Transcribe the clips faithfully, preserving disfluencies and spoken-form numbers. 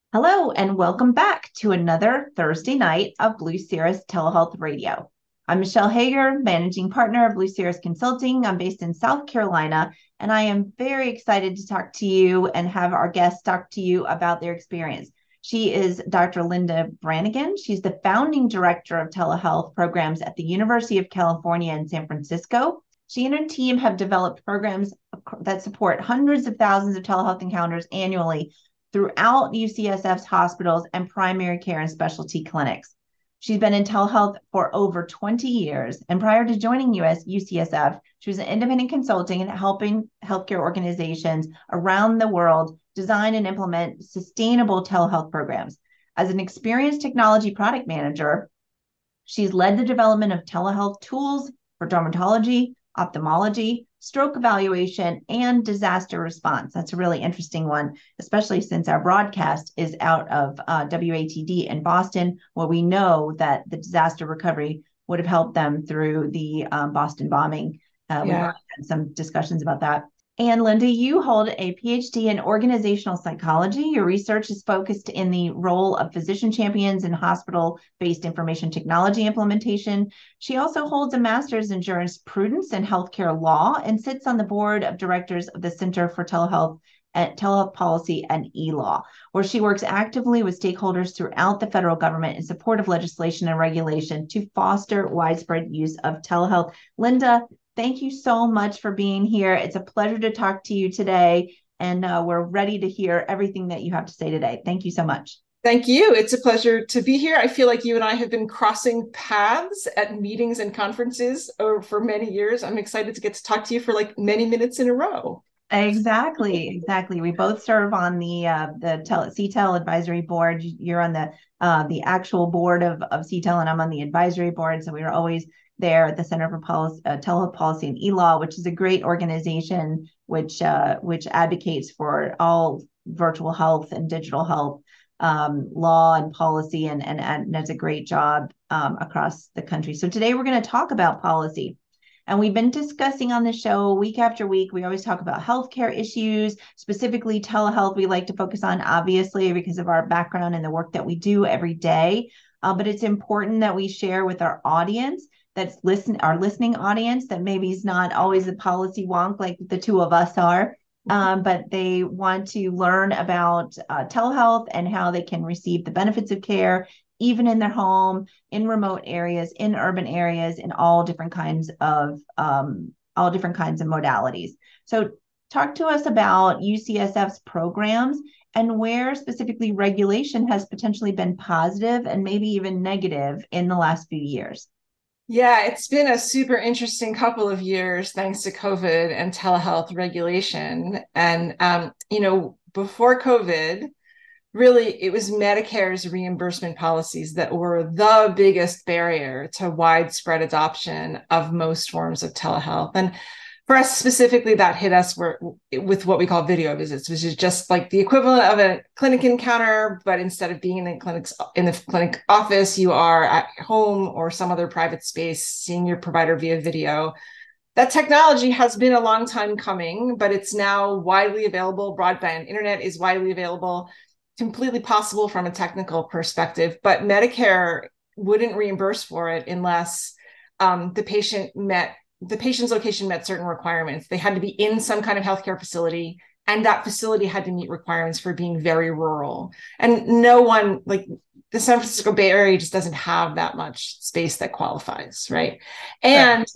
Hello, and welcome back to another Thursday night of Blue Cirrus Telehealth Radio. I'm Michelle Hager, managing partner of Blue Cirrus Consulting. I'm based in South Carolina, and I am very excited to talk to you and have our guests talk to you about their experience. She is Doctor Linda Brannigan. She's the founding director of telehealth programs at the University of California in San Francisco. She and her team have developed programs that support hundreds of thousands of telehealth encounters annually throughout U C S F's hospitals and primary care and specialty clinics. She's been in telehealth for over twenty years, and prior to joining U S U C S F, she was an independent consulting and helping healthcare organizations around the world design and implement sustainable telehealth programs. As an experienced technology product manager, she's led the development of telehealth tools for dermatology, ophthalmology, stroke evaluation, and disaster response. That's a really interesting one, especially since our broadcast is out of uh, W A T D in Boston, where we know that the disaster recovery would have helped them through the um, Boston bombing. Uh, we've Yeah. had some discussions about that. And Linda, you hold a PhD in organizational psychology. Your research is focused in the role of physician champions in hospital-based information technology implementation. She also holds a master's in jurisprudence and healthcare law and sits on the board of directors of the Center for Telehealth at Telehealth Policy and E-Law, where she works actively with stakeholders throughout the federal government in support of legislation and regulation to foster widespread use of telehealth. Linda, thank you so much for being here. It's a pleasure to talk to you today, and uh, we're ready to hear everything that you have to say today. Thank you so much. Thank you. It's a pleasure to be here. I feel like you and I have been crossing paths at meetings and conferences over, for many years. I'm excited to get to talk to you for like many minutes in a row. Exactly, exactly. We both serve on the uh, the tel- C TEL advisory board. You're on the uh, the actual board of of C TEL, and I'm on the advisory board. So we were always there at the Center for Policy, uh, Telehealth Policy and E-Law, which is a great organization which uh, which advocates for all virtual health and digital health um, law and policy, and, and and does a great job um, across the country. So today we're going to talk about policy. And we've been discussing on the show week after week. We always talk about healthcare issues, specifically telehealth. We like to focus on, obviously, because of our background and the work that we do every day. Uh, but it's important that we share with our audience that's listen, our listening audience, that maybe is not always a policy wonk like the two of us are, um, but they want to learn about uh, telehealth and how they can receive the benefits of care, even in their home, in remote areas, in urban areas, in all different kinds of um, all different kinds of modalities. So talk to us about U C S F's programs and where specifically regulation has potentially been positive and maybe even negative in the last few years. Yeah, it's been a super interesting couple of years thanks to COVID and telehealth regulation. And, um, you know, before COVID, really it was Medicare's reimbursement policies that were the biggest barrier to widespread adoption of most forms of telehealth. And for us specifically, that hit us where, with what we call video visits, which is just like the equivalent of a clinic encounter, but instead of being in the clinic's in the clinic office, you are at home or some other private space seeing your provider via video. That technology has been a long time coming, but it's now widely available. Broadband internet is widely available, completely possible from a technical perspective, but Medicare wouldn't reimburse for it unless um, the patient met the patient's location met certain requirements. They had to be in some kind of healthcare facility, and that facility had to meet requirements for being very rural. And no one, like the San Francisco Bay Area, just doesn't have that much space that qualifies, right? Right. And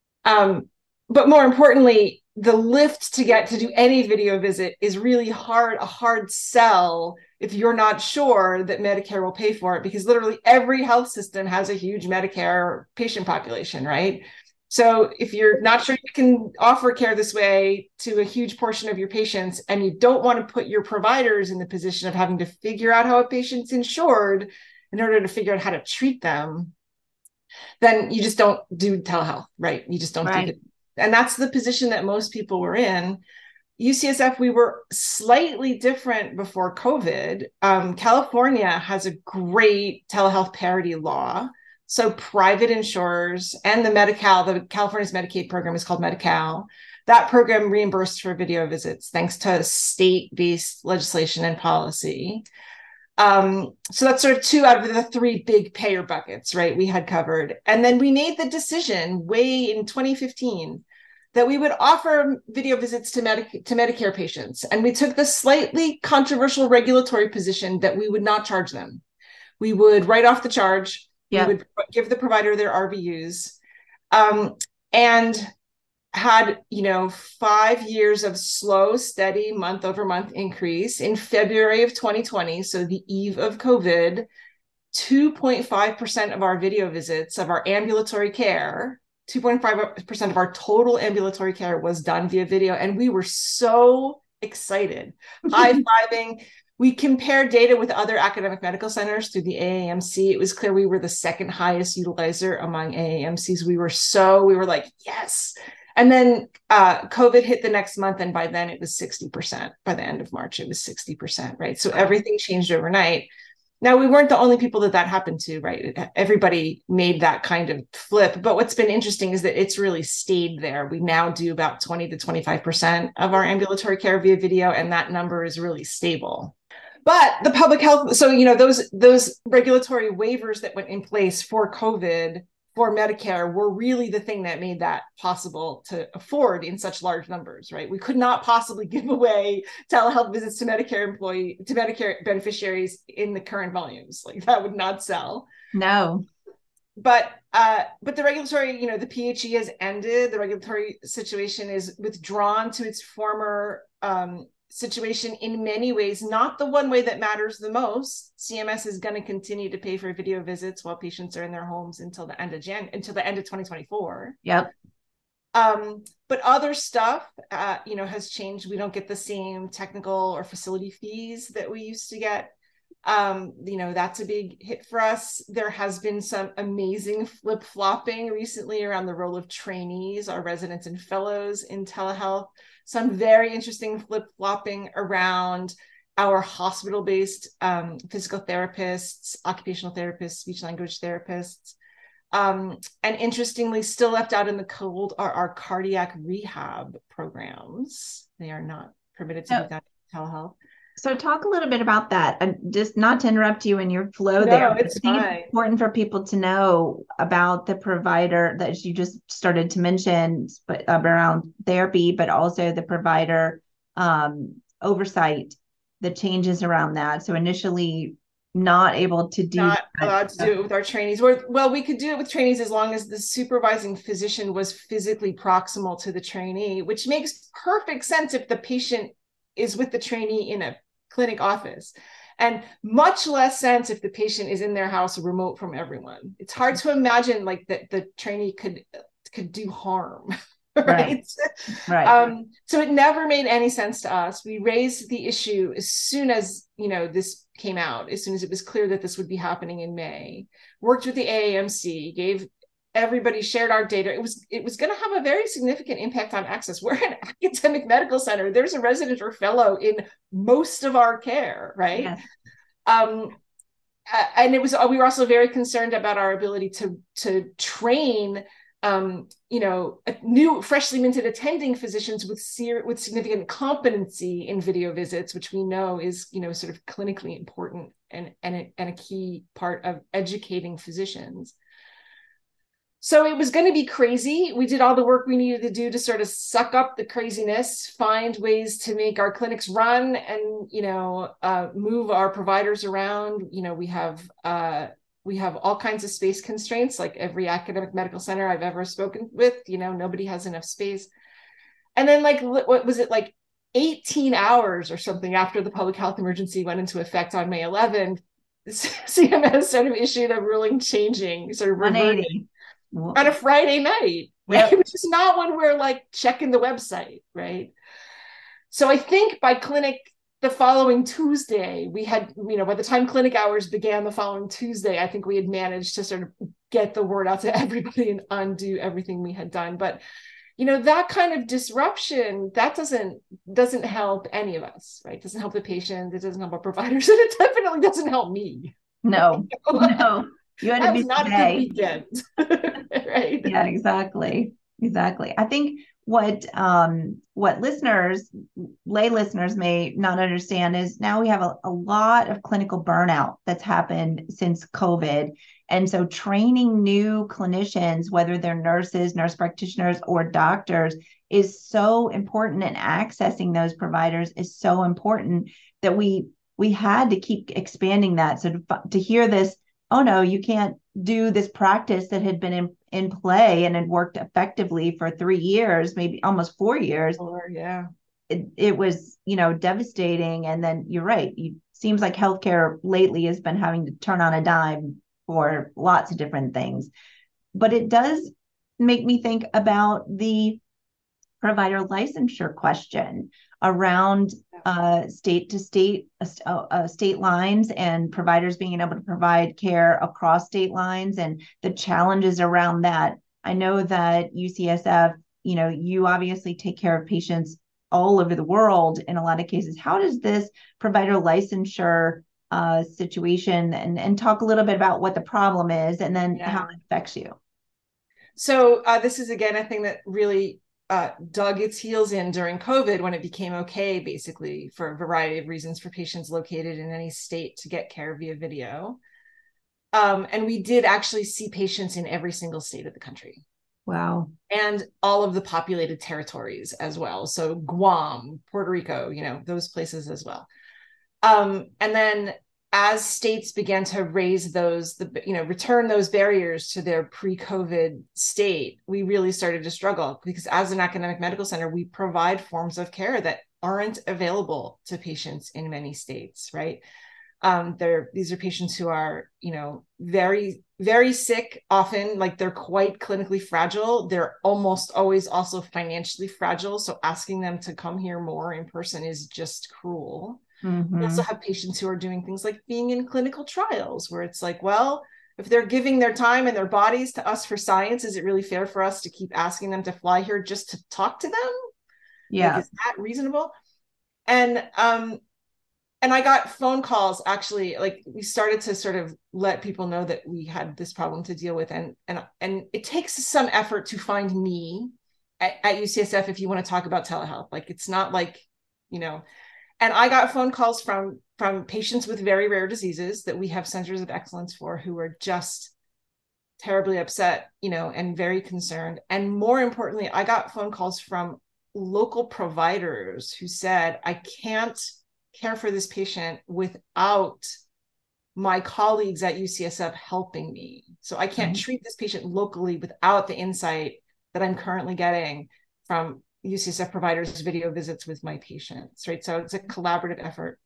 um, but more importantly, the lift to get to do any video visit is really hard, a hard sell if you're not sure that Medicare will pay for it, because literally every health system has a huge Medicare patient population, right? So if you're not sure you can offer care this way to a huge portion of your patients, and you don't want to put your providers in the position of having to figure out how a patient's insured in order to figure out how to treat them, then you just don't do telehealth, right? You just don't do Right. it. And that's the position that most people were in. U C S F, we were slightly different before COVID. Um, California has a great telehealth parity law. So private insurers and the Medi-Cal, the California's Medicaid program is called Medi-Cal. That program reimbursed for video visits thanks to state-based legislation and policy. Um, so that's sort of two out of the three big payer buckets, right? We had covered. And then we made the decision way in twenty fifteen that we would offer video visits to, Medi- to Medicare patients. And we took the slightly controversial regulatory position that we would not charge them. We would write off the charge. Yep. We would give the provider their R V Us. Um, and had, you know, five years of slow, steady month over month increase. In February of twenty twenty, so the eve of COVID, two point five percent of our video visits of our ambulatory care, two point five percent of our total ambulatory care was done via video. And we were so excited, high-fiving. We compared data with other academic medical centers through the A A M C. It was clear we were the second highest utilizer among A A M Cs. We were so, we were like, yes. And then uh, COVID hit the next month. And by then it was sixty percent. By the end of March, it was sixty percent, right? So everything changed overnight. Now, we weren't the only people that that happened to, right? Everybody made that kind of flip. But what's been interesting is that it's really stayed there. We now do about twenty to twenty-five percent of our ambulatory care via video, and that number is really stable. But the public health, so, you know, those, those regulatory waivers that went in place for COVID for Medicare were really the thing that made that possible to afford in such large numbers, right? We could not possibly give away telehealth visits to Medicare employee, to Medicare beneficiaries in the current volumes. Like, that would not sell. No. But uh, but the regulatory, you know, the P H E has ended. The regulatory situation is withdrawn to its former um, situation in many ways, not the one way that matters the most. C M S is going to continue to pay for video visits while patients are in their homes until the end of Jan until the end of twenty twenty-four. Yep. Um, but other stuff, uh, you know, has changed. We don't get the same technical or facility fees that we used to get. Um, you know, that's a big hit for us. There has been some amazing flip-flopping recently around the role of trainees, our residents and fellows in telehealth. Some very interesting flip-flopping around our hospital-based um, physical therapists, occupational therapists, speech language therapists. Um, and interestingly, still left out in the cold are our cardiac rehab programs. They are not permitted to no. do that in telehealth. So talk a little bit about that. And just not to interrupt you in your flow No, there, but it's I think fine. it's important for people to know about the provider that you just started to mention, but around therapy, but also the provider um, oversight, the changes around that. So initially not able to do not that. allowed to do it with our trainees. We're, well, we could do it with trainees as long as the supervising physician was physically proximal to the trainee, which makes perfect sense if the patient is with the trainee in a clinic office, and much less sense if the patient is in their house remote from everyone. It's hard to imagine like that the trainee could could do harm. Right. Right. Um, so it never made any sense to us. We raised the issue as soon as, you know, this came out, as soon as it was clear that this would be happening in May, worked with the A A M C, gave everybody, shared our data. It was it was going to have a very significant impact on access. We're an academic medical center. There's a resident or fellow in most of our care, right? Yes. Um, and it was we were also very concerned about our ability to to train um, you know, new, freshly minted attending physicians with ser- with significant competency in video visits, which we know is, you know, sort of clinically important and and a, and a key part of educating physicians. So it was going to be crazy. We did all the work we needed to do to sort of suck up the craziness, find ways to make our clinics run, and, you know, uh, move our providers around. You know, we have uh, we have all kinds of space constraints, like every academic medical center I've ever spoken with. You know, nobody has enough space. And then, like, what was it, like eighteen hours or something after the public health emergency went into effect on May eleventh, C M S sort of issued a ruling changing, sort of reverting on a Friday night, right? Yep. Which is not when we're like checking the website, right? So I think by clinic the following Tuesday, we had, you know, by the time clinic hours began the following Tuesday, I think we had managed to sort of get the word out to everybody and undo everything we had done. But, you know, that kind of disruption, that doesn't doesn't help any of us, right? It doesn't help the patient, it doesn't help our providers, and it definitely doesn't help me. No, no. You had that to be was not today. a good weekend. Right? Yeah, exactly. Exactly. I think what um, what listeners, lay listeners may not understand is now we have a, a lot of clinical burnout that's happened since COVID. And so training new clinicians, whether they're nurses, nurse practitioners, or doctors, is so important. And accessing those providers is so important that we we had to keep expanding that. So to, to hear this, oh no, you can't do this practice that had been in, in play and had worked effectively for three years, maybe almost four years. Or, yeah. It, it was, you know, devastating. And then you're right. It seems like healthcare lately has been having to turn on a dime for lots of different things. But it does make me think about the provider licensure question around uh, state to state, uh, uh, state lines, and providers being able to provide care across state lines and the challenges around that. I know that U C S F, you know, you obviously take care of patients all over the world in a lot of cases. How does this provider licensure uh, situation, and, and talk a little bit about what the problem is and then yeah. how it affects you? So uh, this is, again, a thing that really Uh, dug its heels in during COVID, when it became okay, basically, for a variety of reasons, for patients located in any state to get care via video. Um, and we did actually see patients in every single state of the country. Wow. And all of the populated territories as well. So Guam, Puerto Rico, you know, those places as well. Um, and then as states began to raise those, the, you know, return those barriers to their pre-COVID state, we really started to struggle, because as an academic medical center, we provide forms of care that aren't available to patients in many states, right? Um, they're, these are patients who are, you know, very, very sick, often, like they're quite clinically fragile. They're almost always also financially fragile. So asking them to come here more in person is just cruel. Mm-hmm. We also have patients who are doing things like being in clinical trials, where it's like, well, if they're giving their time and their bodies to us for science, is it really fair for us to keep asking them to fly here just to talk to them? Yeah. Like, is that reasonable? And, um, and I got phone calls, actually, like we started to sort of let people know that we had this problem to deal with. And, and, and it takes some effort to find me at, at U C S F if you want to talk about telehealth. Like, it's not like, you know, and I got phone calls from, from patients with very rare diseases that we have centers of excellence for, who are just terribly upset, you know, and very concerned. And more importantly, I got phone calls from local providers who said, I can't care for this patient without my colleagues at U C S F helping me. So I can't mm-hmm. treat this patient locally without the insight that I'm currently getting from U C S F providers' video visits with my patients, right? So it's a collaborative effort.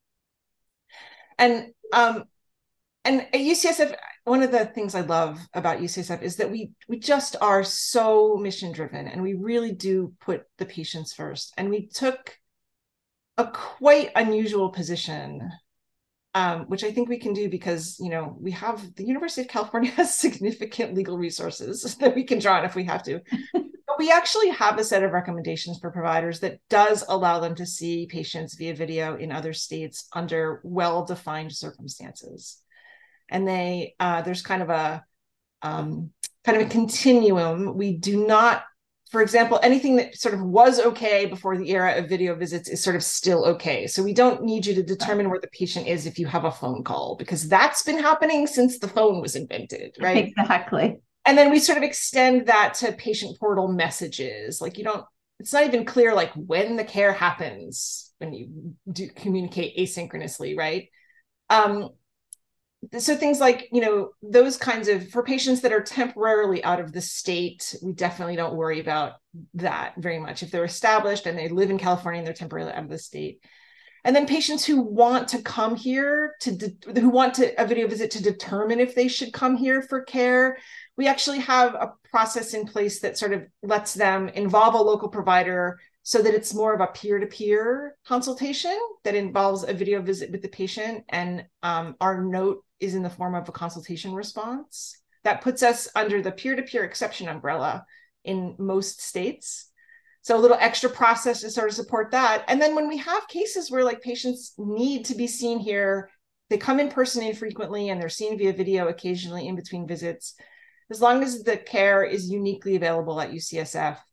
And um, and at U C S F, one of the things I love about U C S F is that we we just are so mission driven, and we really do put the patients first. And we took a quite unusual position, um, which I think we can do because, you know, we have, the University of California has significant legal resources that we can draw on if we have to. But we actually have a set of recommendations for providers that does allow them to see patients via video in other states under well-defined circumstances. And they, uh, there's kind of a, um, kind of a continuum. We do not, for example, anything that sort of was okay before the era of video visits is sort of still okay. So we don't need you to determine where the patient is if you have a phone call, because that's been happening since the phone was invented, right? Exactly. And then we sort of extend that to patient portal messages. Like, you don't, it's not even clear like when the care happens when you do communicate asynchronously, right? Um, so things like, you know, those kinds of, for patients that are temporarily out of the state, we definitely don't worry about that very much. If they're established and they live in California and they're temporarily out of the state. And then patients who want to come here, to de- who want to a video visit to determine if they should come here for care, we actually have a process in place that sort of lets them involve a local provider so that it's more of a peer-to-peer consultation that involves a video visit with the patient. And um, our note is in the form of a consultation response. That puts us under the peer-to-peer exception umbrella in most states. So a little extra process to sort of support that. And then when we have cases where like patients need to be seen here, they come in person infrequently and they're seen via video occasionally in between visits, as long as the care is uniquely available at U C S F,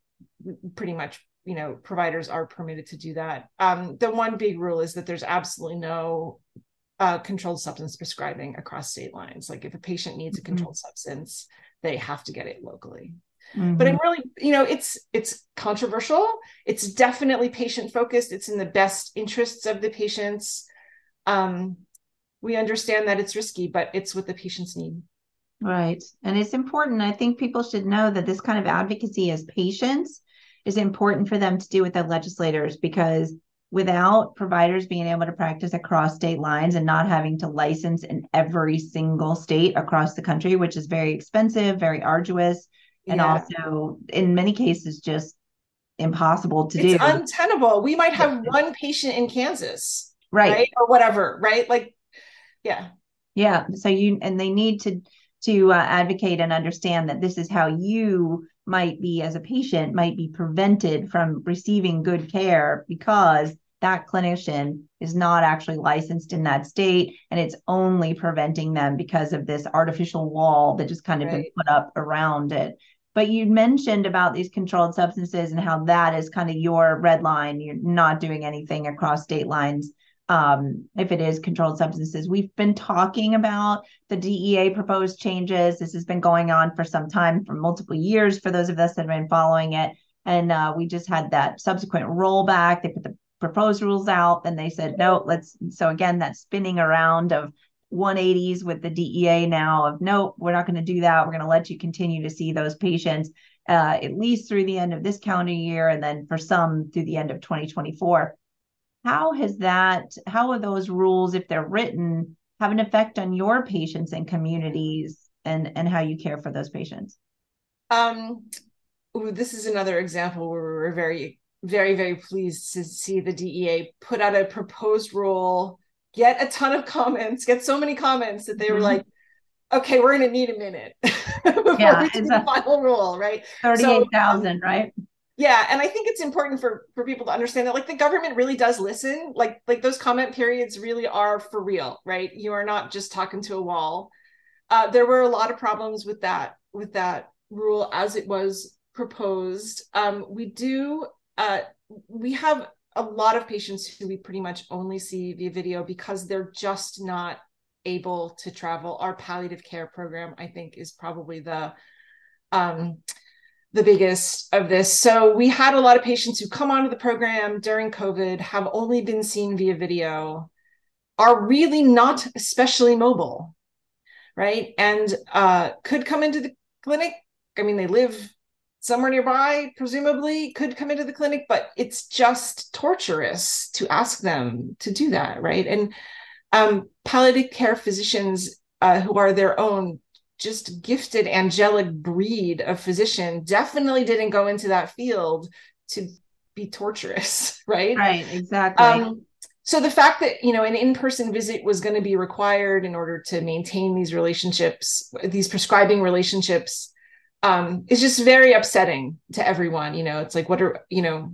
pretty much, you know, providers are permitted to do that. Um, the one big rule is that there's absolutely no uh, controlled substance prescribing across state lines. Like if a patient needs a controlled mm-hmm. substance, they have to get it locally. Mm-hmm. But I'm really, you know, it's it's controversial. It's definitely patient focused. It's in the best interests of the patients. Um, we understand that it's risky, but it's what the patients need. Right. And it's important. I think people should know that this kind of advocacy as patients is important for them to do with the legislators, because without providers being able to practice across state lines and not having to license in every single state across the country, which is very expensive, very arduous, and yeah. also in many cases just impossible to it's do. It's untenable. We might have one patient in Kansas, right. right? Or whatever, right? Like, yeah. Yeah. So you, and they need to, to uh, advocate and understand that this is how you might be, as a patient, might be prevented from receiving good care because that clinician is not actually licensed in that state, and it's only preventing them because of this artificial wall that just kind of right. been put up around it. But you mentioned about these controlled substances and how that is kind of your red line. You're not doing anything across state lines. Um, if it is controlled substances, we've been talking about the D E A proposed changes. This has been going on for some time, for multiple years, for those of us that have been following it. And uh, we just had that subsequent rollback. They put the proposed rules out, then they said, no, let's, so again, that spinning around of one eighties with the D E A now of, nope, we're not going to do that. We're going to let you continue to see those patients uh, at least through the end of this calendar year, and then for some through the end of twenty twenty-four. How has that, how are those rules, if they're written, have an effect on your patients and communities and, and how you care for those patients? Um, ooh, this is another example where we're very, very, very pleased to see the D E A put out a proposed rule, get a ton of comments, get so many comments that they mm-hmm. were like, okay, we're going to need a minute before yeah, we do the final rule, right? thirty-eight thousand, so, um, right? Yeah, and I think it's important for, for people to understand that, like, the government really does listen. Like, like those comment periods really are for real, right? You are not just talking to a wall. Uh, there were a lot of problems with that, with that rule as it was proposed. Um, we do, uh, we have a lot of patients who we pretty much only see via video because they're just not able to travel. Our palliative care program, I think, is probably the um, the biggest of this. So we had a lot of patients who come onto the program during COVID, have only been seen via video, are really not especially mobile, right? And uh, could come into the clinic. I mean, they live somewhere nearby, presumably could come into the clinic, but it's just torturous to ask them to do that, right? And um, palliative care physicians uh, who are their own just gifted angelic breed of physician definitely didn't go into that field to be torturous, right? Right, exactly. Um, so the fact that, you know, an in-person visit was going to be required in order to maintain these relationships, these prescribing relationships, um, is just very upsetting to everyone. You know, it's like, what are, you know,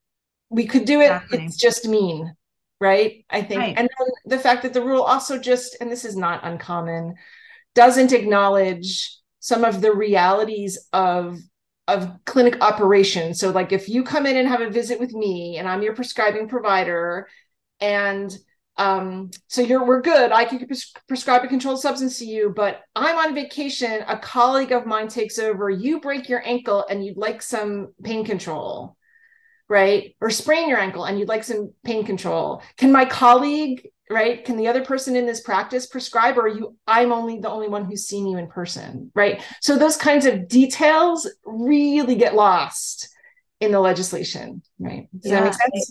we could do it. Exactly. It's just mean, right? I think. Right. And then the fact that the rule also just, and this is not uncommon, doesn't acknowledge some of the realities of, of clinic operations. So like if you come in and have a visit with me and I'm your prescribing provider, and um, so you're, we're good, I can pres- prescribe a controlled substance to you, but I'm on vacation, a colleague of mine takes over, you break your ankle and you'd like some pain control, right? Or sprain your ankle and you'd like some pain control. Can my colleague, right? Can the other person in this practice prescribe, or are you, I'm only the only one who's seen you in person, right? So those kinds of details really get lost in the legislation, right? Does yeah, that make sense?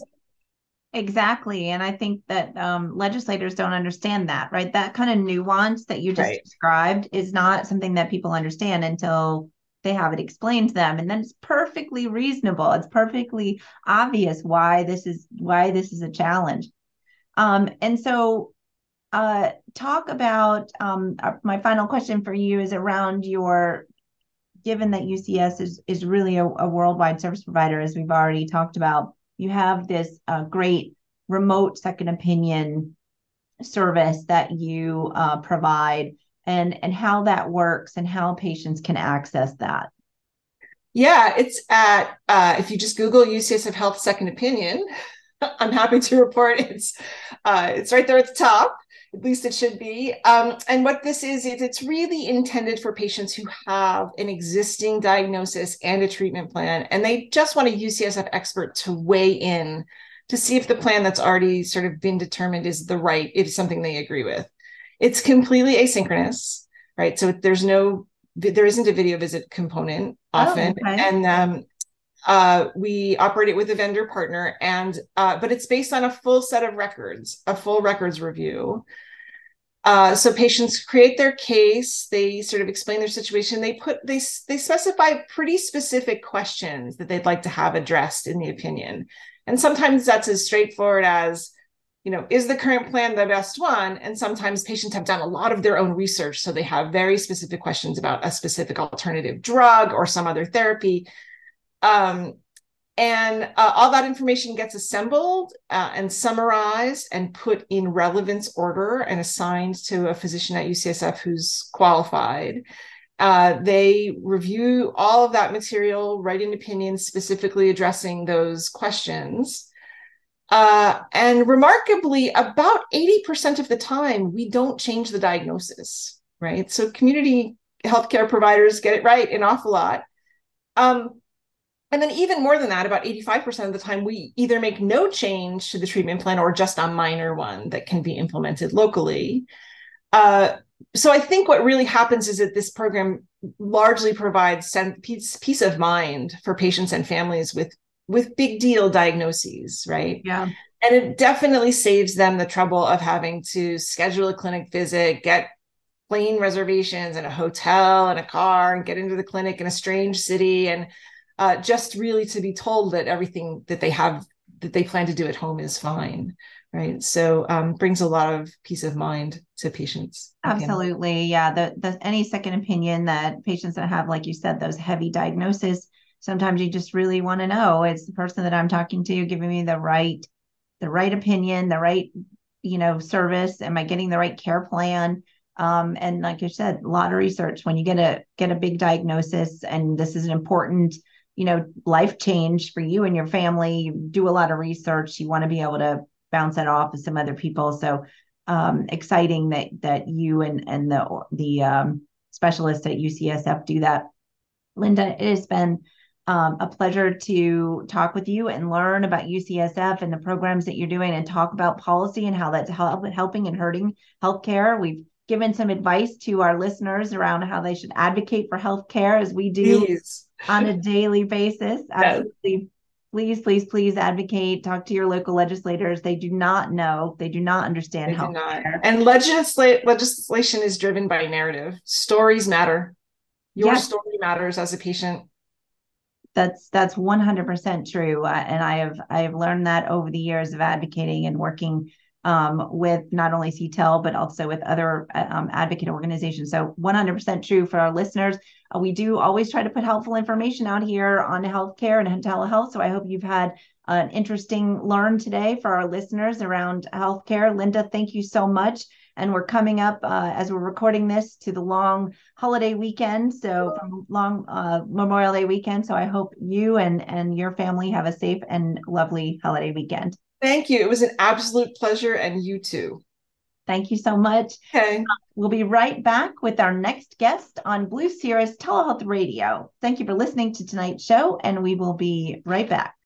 Exactly. And I think that um, legislators don't understand that, right? That kind of nuance that you just right. described is not something that people understand until they have it explained to them. And then it's perfectly reasonable. It's perfectly obvious why this is, why this is a challenge. Um, and so uh, talk about, um, my final question for you is around your, given that U C S is, is really a, a worldwide service provider, as we've already talked about, you have this uh, great remote second opinion service that you uh, provide, and, and how that works and how patients can access that. Yeah, it's at, uh, if you just Google U C S F Health Second Opinion, I'm happy to report it's uh, it's right there at the top. At least it should be. Um, and what this is, is it's really intended for patients who have an existing diagnosis and a treatment plan, and they just want a U C S F expert to weigh in to see if the plan that's already sort of been determined is the right, if something they agree with. It's completely asynchronous, right? So there's no, there isn't a video visit component Oh, often. okay. And um, uh, we operate it with a vendor partner, and uh, but it's based on a full set of records, a full records review. Uh, so patients create their case, they sort of explain their situation, they put they they specify pretty specific questions that they'd like to have addressed in the opinion. And sometimes that's as straightforward as, you know, is the current plan the best one? And sometimes patients have done a lot of their own research, so they have very specific questions about a specific alternative drug or some other therapy. Um, and uh, all that information gets assembled uh, and summarized and put in relevance order and assigned to a physician at U C S F who's qualified. Uh, they review all of that material, write an opinion specifically addressing those questions. Uh, and remarkably, about eighty percent of the time, we don't change the diagnosis, right? So community healthcare providers get it right an awful lot. Um, and then even more than that, about eighty-five percent of the time, we either make no change to the treatment plan or just a minor one that can be implemented locally. Uh, so I think what really happens is that this program largely provides peace, peace of mind for patients and families with, with big deal diagnoses, right? Yeah. And it definitely saves them the trouble of having to schedule a clinic visit, get plane reservations and a hotel and a car, and get into the clinic in a strange city, and uh, just really to be told that everything that they have, that they plan to do at home is fine, right? So um, brings a lot of peace of mind to patients. Absolutely. Yeah. The, the any second opinion that patients that have, like you said, those heavy diagnoses, sometimes you just really want to know, is the person that I'm talking to giving me the right, the right opinion, the right, you know, service? Am I getting the right care plan? Um, and like you said, a lot of research when you get a get a big diagnosis, and this is an important, you know, life change for you and your family. You do a lot of research. You want to be able to bounce that off of some other people. So um, exciting that that you and and the the um, specialists at U C S F do that. Linda, it has been um, a pleasure to talk with you and learn about U C S F and the programs that you're doing, and talk about policy and how that's help, helping and hurting healthcare. We've given some advice to our listeners around how they should advocate for healthcare, as we do Please. on a daily basis. Absolutely. Yes. Please, please, please advocate. Talk to your local legislators. They do not know. They do not understand healthcare. And legisla- legislation is driven by narrative. Stories matter. Your yes. story matters as a patient. That's that's one hundred percent true, uh, and I have I have learned that over the years of advocating and working um, with not only C T E L but also with other um, advocate organizations. So one hundred percent true for our listeners. Uh, we do always try to put helpful information out here on healthcare and telehealth. So I hope you've had an interesting learn today for our listeners around healthcare. Linda, thank you so much. And we're coming up uh, as we're recording this to the long holiday weekend. So from long uh, Memorial Day weekend. So I hope you and, and your family have a safe and lovely holiday weekend. Thank you. It was an absolute pleasure. And you too. Thank you so much. Okay. Uh, we'll be right back with our next guest on Blue Cirrus Telehealth Radio. Thank you for listening to tonight's show, and we will be right back.